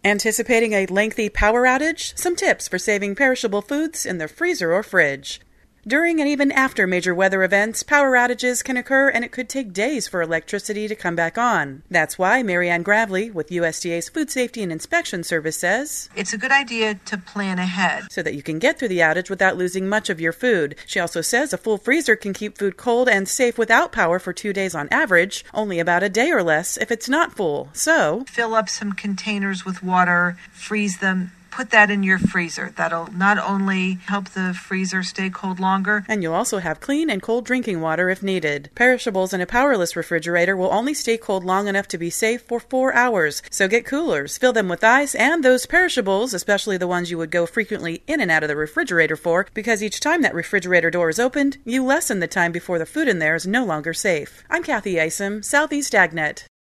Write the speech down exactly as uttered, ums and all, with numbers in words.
Anticipating a lengthy power outage? Some tips for saving perishable foods in the freezer or fridge. During and even after major weather events, power outages can occur and it could take days for electricity to come back on. That's why Marianne Gravely with U S D A's Food Safety and Inspection Service says, it's a good idea to plan ahead so that you can get through the outage without losing much of your food. She also says a full freezer can keep food cold and safe without power for two days on average, only about a day or less if it's not full. So, fill up some containers with water, freeze them, put that in your freezer. That'll not only help the freezer stay cold longer, and you'll also have clean and cold drinking water if needed. Perishables in a powerless refrigerator will only stay cold long enough to be safe for four hours. So get coolers, fill them with ice, and those perishables, especially the ones you would go frequently in and out of the refrigerator for, because each time that refrigerator door is opened, you lessen the time before the food in there is no longer safe. I'm Kathy Isom, Southeast AgNet.